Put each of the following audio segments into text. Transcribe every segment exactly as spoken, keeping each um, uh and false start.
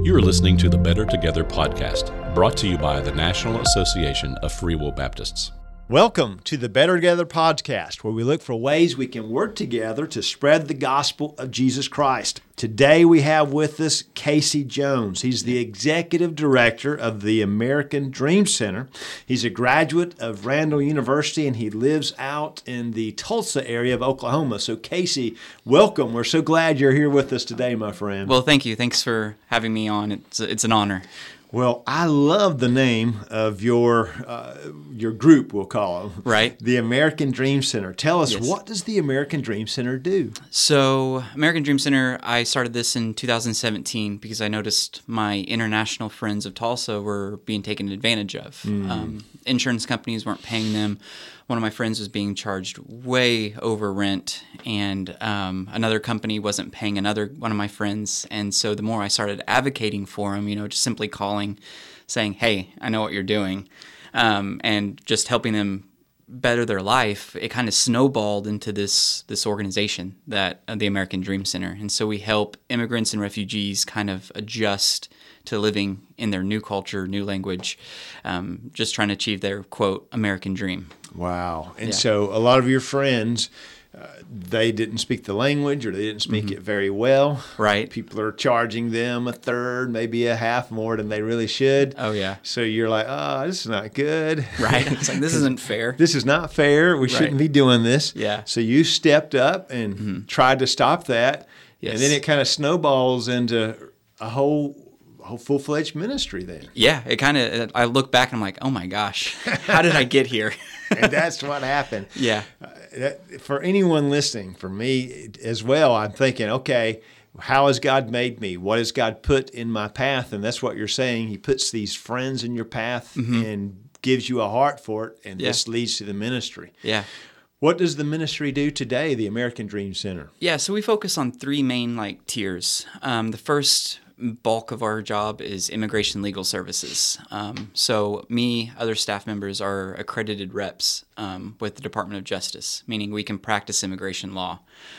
You are listening to the Better Together podcast, brought to you by the National Association of Free Will Baptists. Welcome to the Better Together podcast, where we look for ways we can work together to spread the gospel of Jesus Christ. Today we have with us Casey Jones. He's the executive director of the American Dream Center. He's a graduate of Randall University, and he lives out in the Tulsa area of Oklahoma. So Casey, welcome. We're so glad you're here with us today, my friend. Well, thank you. Thanks for having me on. It's it's an honor. Well, I love the name of your uh, your group, we'll call them. Right. The American Dream Center. Tell us, Yes. What does the American Dream Center do? So, American Dream Center, I started this in two thousand seventeen because I noticed my international friends of Tulsa were being taken advantage of. Mm. Um, insurance companies weren't paying them. One of my friends was being charged way over rent, and um, another company wasn't paying another one of my friends. And so the more I started advocating for them, you know, just simply calling, saying, hey, I know what you're doing, um, and just helping them better their life, it kind of snowballed into this this organization, that uh, the American Dream Center. And so we help immigrants and refugees kind of adjust to living in their new culture, new language, um, just trying to achieve their, quote, American dream. Wow. And Yeah. so a lot of your friends, uh, they didn't speak the language, or they didn't speak Mm-hmm. it very well. Right. People are charging them a third, maybe a half more than they really should. Oh, yeah. So you're like, oh, this is not good. Right. It's like, this isn't fair. This is not fair. We shouldn't Right. be doing this. Yeah. So you stepped up and Mm-hmm. tried to stop that. Yes. And then it kind of snowballs into a whole a whole full-fledged ministry then. Yeah. It kind of, I look back and I'm like, oh my gosh, how did I get here? And that's what happened. Yeah. Uh, that, for anyone listening, for me as well, I'm thinking, okay, how has God made me? What has God put in my path? And that's what you're saying. He puts these friends in your path Mm-hmm. and gives you a heart for it, and Yeah. this leads to the ministry. Yeah. What does the ministry do today, the American Dream Center? Yeah, so we focus on three main like tiers. Um, the first bulk of our job is immigration legal services. Um, so me, other staff members are accredited reps um, with the Department of Justice, meaning we can practice immigration law.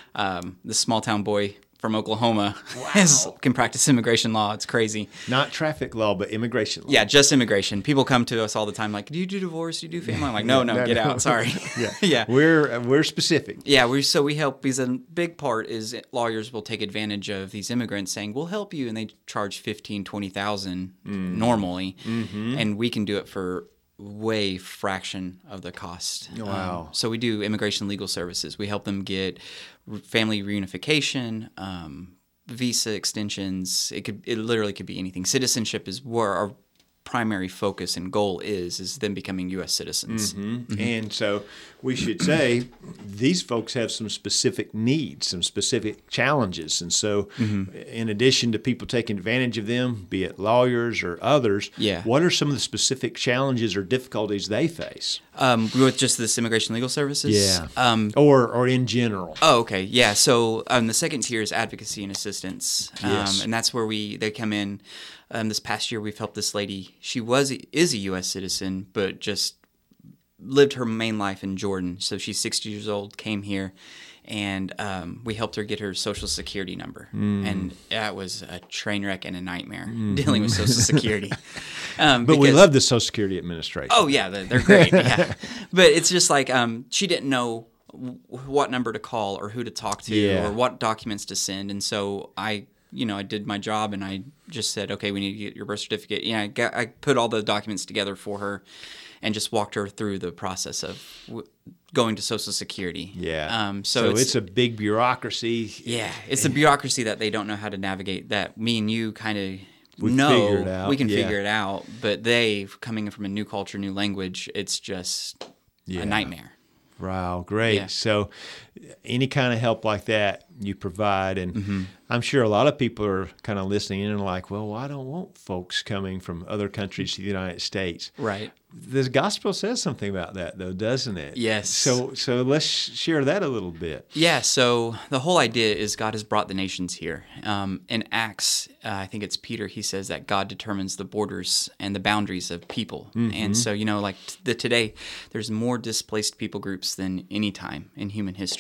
Um, the small town boy from Oklahoma is, can practice immigration law. It's crazy. Not traffic law, but immigration law. Yeah, just immigration. People come to us all the time like, do you do divorce? Do you do family? I'm like, no, no, No, get no. out. Sorry. Yeah. yeah. We're we're specific. Yeah, we so we help, because a big part is lawyers will take advantage of these immigrants saying, we'll help you, and they charge fifteen, twenty thousand Mm. normally, Mm-hmm. and we can do it for way fraction of the cost. Wow. Um, so we do immigration legal services. We help them get r- family reunification, um, visa extensions. It could it literally could be anything. Citizenship is where our primary focus and goal is, is them becoming U S citizens. Mm-hmm. And so we should say these folks have some specific needs, some specific challenges. And so in addition to people taking advantage of them, be it lawyers or others, Yeah. what are some of the specific challenges or difficulties they face? Um, with just this immigration legal services? Um, or or in general. Oh, okay. Yeah. So um, the second tier is advocacy and assistance. Um, Yes. And that's where we they come in. Um, this past year, we've helped this lady. She was is a U S citizen, but just lived her main life in Jordan. So she's sixty years old, came here, and um, we helped her get her Social Security number. Mm. And that was a train wreck and a nightmare, dealing with Social Security. Um, But we because- love the Social Security Administration. Oh yeah, they're, they're great. Yeah, but it's just like um, she didn't know w- what number to call or who to talk to Yeah. or what documents to send, and so I, you know, I did my job and I just said, okay, we need to get your birth certificate. Yeah, I, got, I put all the documents together for her, and just walked her through the process of w- going to Social Security. Yeah. Um. So, So, it's, it's, a big bureaucracy. yeah, it's the bureaucracy that they don't know how to navigate. That me and you kind of. We know figure it out, we can yeah. figure it out, but they coming from a new culture, new language, it's just Yeah. a nightmare. Wow, great. Yeah. So any kind of help like that you provide. And Mm-hmm. I'm sure a lot of people are kind of listening in and like, well, I don't want folks coming from other countries to the United States. Right. The gospel says something about that, though, doesn't it? Yes. So so let's share that a little bit. Yeah, so the whole idea is God has brought the nations here. Um, in Acts, uh, I think it's Peter, he says that God determines the borders and the boundaries of people. Mm-hmm. And so, you know, like t- the today, there's more displaced people groups than any time in human history.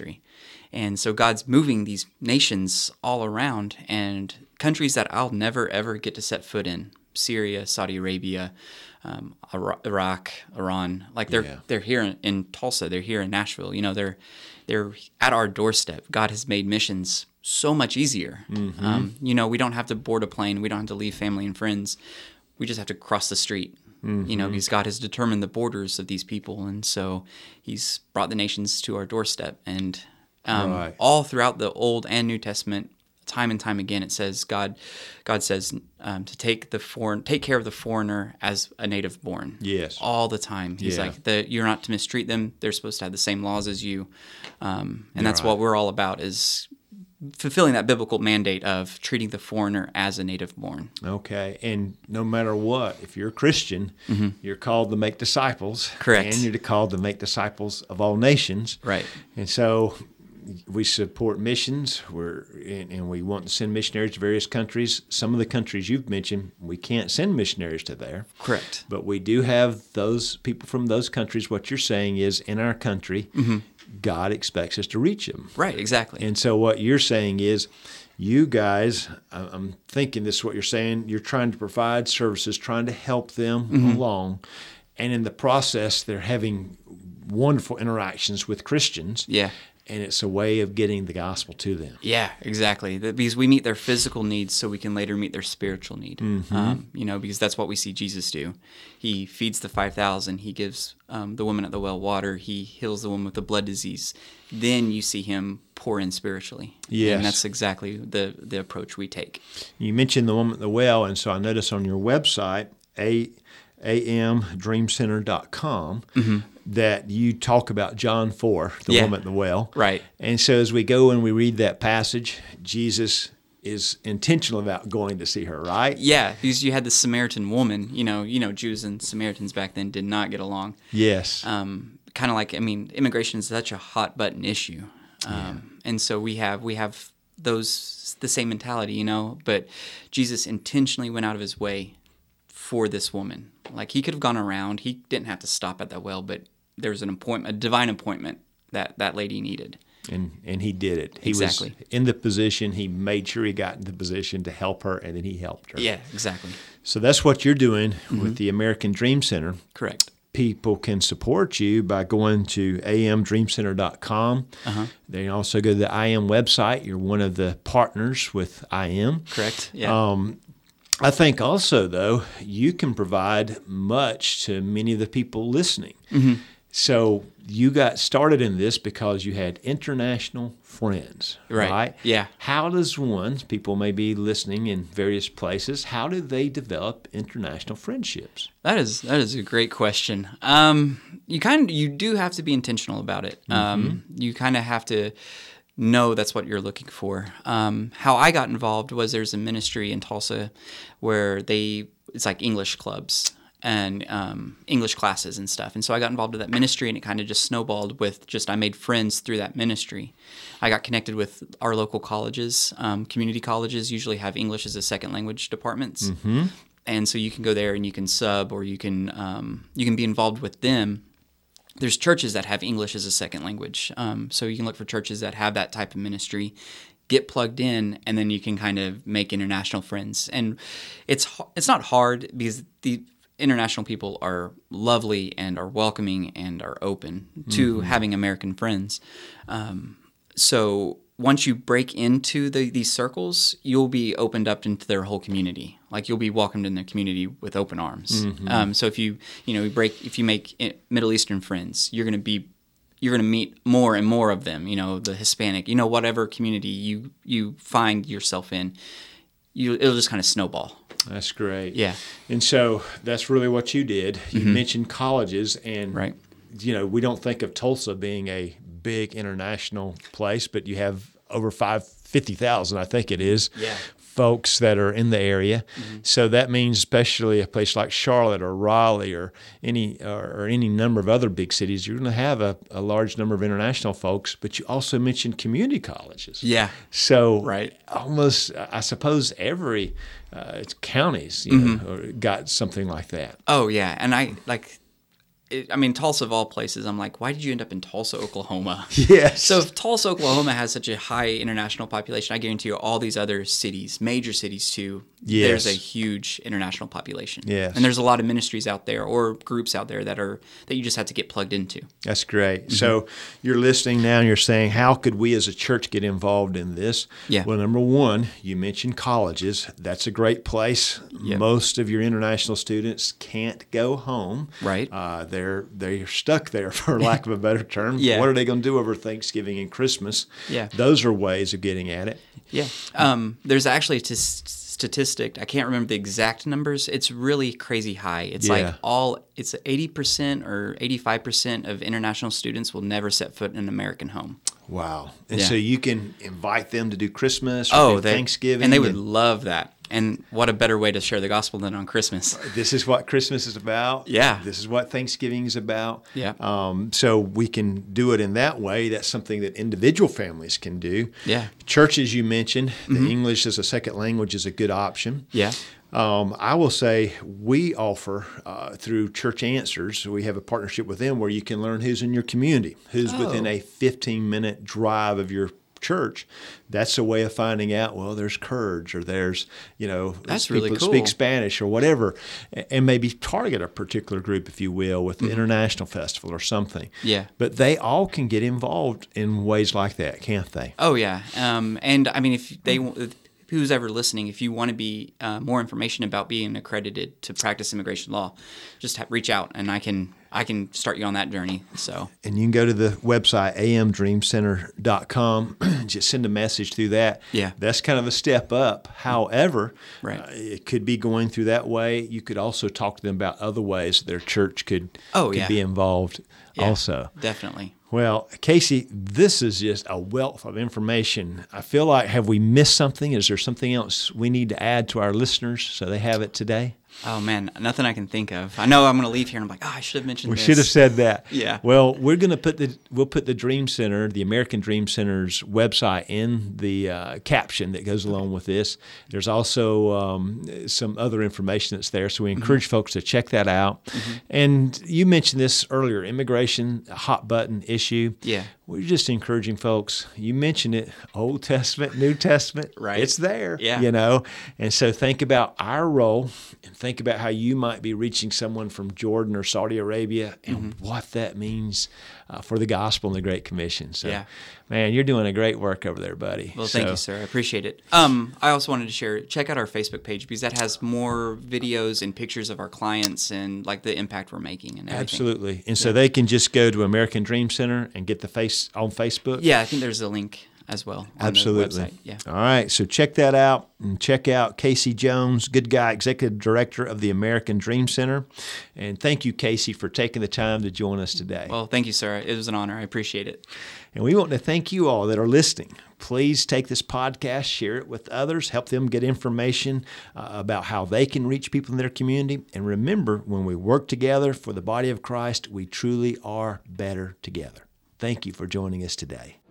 ministry. And so God's moving these nations all around, and countries that I'll never, ever get to set foot in. Syria, Saudi Arabia, um, Iraq, Iran. Like they're Yeah. they're here in, in Tulsa. They're here in Nashville. You know, they're they're at our doorstep. God has made missions so much easier. Mm-hmm. Um, you know, we don't have to board a plane. We don't have to leave family and friends. We just have to cross the street. Mm-hmm. You know, because God has determined the borders of these people, and so He's brought the nations to our doorstep. And um, Right. all throughout the Old and New Testament, time and time again, it says God, God says um, to take the foreign, take care of the foreigner as a native born. Yes. All the time. He's Yeah. like, the, you're not to mistreat them. They're supposed to have the same laws as you, um, and that's Right. what we're all about, is fulfilling that biblical mandate of treating the foreigner as a native born. Okay, and no matter what, if you're a Christian, mm-hmm. you're called to make disciples. Correct. And you're called to make disciples of all nations. Right. And so we support missions. We're and, and we want to send missionaries to various countries. Some of the countries you've mentioned, we can't send missionaries to there. Correct. But we do have those people from those countries. What you're saying is, in our country, mm-hmm. God expects us to reach them. Right, exactly. And so what you're saying is, you guys, I'm thinking this is what you're saying, you're trying to provide services, trying to help them mm-hmm. along. And in the process, they're having wonderful interactions with Christians. Yeah. And it's a way of getting the gospel to them. Yeah, exactly. Because we meet their physical needs so we can later meet their spiritual need. Mm-hmm. Um, you know, because that's what we see Jesus do. He feeds the five thousand. He gives um, the woman at the well water. He heals the woman with the blood disease. Then you see him pour in spiritually. Yes. And that's exactly the, the approach we take. You mentioned the woman at the well, and so I noticed on your website, a a m dream center dot com, mm-hmm. that you talk about John four, the yeah. woman at the well. Right. And so as we go and we read that passage, Jesus is intentional about going to see her, right? Yeah, because you had the Samaritan woman. You know, you know, Jews and Samaritans back then did not get along. Yes. Um, kind of like, I mean, immigration is such a hot button issue, um, yeah. and so we have we have those the same mentality, you know. But Jesus intentionally went out of his way for this woman. Like, he could have gone around. He didn't have to stop at that well, but there was an appointment, a divine appointment that that lady needed. And and he did it. He exactly. was in the position. He made sure he got in the position to help her, and then he helped her. Yeah, exactly. So that's what you're doing mm-hmm. with the American Dream Center. Correct. People can support you by going to a m dream center dot com. Uh-huh. They can also go to the I M website. You're one of the partners with I M. Correct. Yeah. Um, I think also, though, you can provide much to many of the people listening. Mm-hmm. So you got started in this because you had international friends, right? right? Yeah. How does one, people may be listening in various places, how do they develop international friendships? That is that is a great question. Um, you kind of, you do have to be intentional about it. Mm-hmm. Um, you kind of have to know that's what you're looking for. Um, how I got involved was there's a ministry in Tulsa where they it's like English clubs and um, English classes and stuff. And so I got involved with that ministry, and it kind of just snowballed with just I made friends through that ministry. I got connected with our local colleges. Um, community colleges usually have English as a second language departments. Mm-hmm. And so you can go there and you can sub, or you can um, you can be involved with them. There's churches that have English as a second language. Um, so you can look for churches that have that type of ministry, get plugged in, and then you can kind of make international friends. And it's it's not hard because the international people are lovely and are welcoming and are open to mm-hmm. having American friends. Um, so once you break into the, these circles, you'll be opened up into their whole community. Like, you'll be welcomed in their community with open arms. Mm-hmm. Um, so if you you know you break if you make Middle Eastern friends, you're going to be you're going to meet more and more of them. You know, the Hispanic, you know, whatever community you you find yourself in, you it'll just kind of snowball. That's great. Yeah. And so that's really what you did. You mm-hmm. mentioned colleges, and right. you know, we don't think of Tulsa being a big international place, but you have over five fifty thousand, I think it is, yeah. folks that are in the area. Mm-hmm. So that means especially a place like Charlotte or Raleigh or any or, or any number of other big cities, you're going to have a, a large number of international folks. But you also mentioned community colleges. Yeah. So right. almost, I suppose, every uh, counties you mm-hmm. know, got something like that. Oh yeah, and I like. it, I mean, Tulsa of all places, I'm like, why did you end up in Tulsa, Oklahoma? Yes. So if Tulsa, Oklahoma has such a high international population, I guarantee you all these other cities, major cities too, Yes. there's a huge international population. Yes. And there's a lot of ministries out there or groups out there that are that you just have to get plugged into. That's great. So you're listening now and you're saying, how could we as a church get involved in this? Yeah. Well, number one, you mentioned colleges. That's a great place. Yep. Most of your international students can't go home. Right. Uh, they're they're stuck there, for lack of a better term. Yeah. What are they going to do over Thanksgiving and Christmas? Yeah. Those are ways of getting at it. Yeah. Um, there's actually a t- statistic. I can't remember the exact numbers. It's really crazy high. It's Yeah. like all, it's eighty percent or eighty-five percent of international students will never set foot in an American home. Wow. And Yeah. so you can invite them to do Christmas or Oh, do they, Thanksgiving. and they would love that. And what a better way to share the gospel than on Christmas. This is what Christmas is about. Yeah. This is what Thanksgiving is about. Yeah. Um, so we can do it in that way. That's something that individual families can do. Yeah. Churches, you mentioned, the English as a second language is a good option. Yeah. Um, I will say we offer uh, through Church Answers, we have a partnership with them where you can learn who's in your community, who's Oh. within a fifteen minute drive of your church. That's a way of finding out, well, there's Kurds or there's, you know, That's people really that cool. speak Spanish or whatever, a- and maybe target a particular group, if you will, with the international festival or something. Yeah. But they all can get involved in ways like that, can't they? Oh, yeah. Um, and I mean, if they, if, who's ever listening, if you want to be uh, more information about being accredited to practice immigration law, just ha- reach out and I can I can start you on that journey. So And you can go to the website, a m dream center dot com, just send a message through that. Yeah. That's kind of a step up. However, Right. uh, it could be going through that way. You could also talk to them about other ways that their church could, Oh, could yeah. be involved yeah, also. definitely. Well, Casey, this is just a wealth of information. I feel like, have we missed something? Is there something else we need to add to our listeners so they have it today? Oh man, nothing I can think of. I know I'm going to leave here and I'm like, oh, I should have mentioned We this. should have said that. Yeah. Well, we're going to put the we'll put the Dream Center, the American Dream Center's website, in the uh, caption that goes along with this. There's also um, some other information that's there, so we encourage mm-hmm. folks to check that out. Mm-hmm. And you mentioned this earlier, immigration, a hot button issue. Yeah. We're just encouraging folks. You mentioned it, Old Testament, New Testament. Right. It's there. Yeah. You know, and so think about our role and think about how you might be reaching someone from Jordan or Saudi Arabia and mm-hmm. what that means uh, for the gospel and the Great Commission. So, yeah. man, you're doing a great work over there, buddy. Well, so, thank you, sir. I appreciate it. Um, I also wanted to share, check out our Facebook page because that has more videos and pictures of our clients and like the impact we're making and everything. Absolutely. And so they can just go to American Dream Center and get the face on Facebook? Yeah, I think there's a link as well on Absolutely. the website. Yeah. All right, so check that out and check out Casey Jones, good guy, Executive Director of the American Dream Center. And thank you, Casey, for taking the time to join us today. Well, thank you, sir. It was an honor. I appreciate it. And we want to thank you all that are listening. Please take this podcast, share it with others, help them get information uh, about how they can reach people in their community. And remember, when we work together for the body of Christ, we truly are better together. Thank you for joining us today.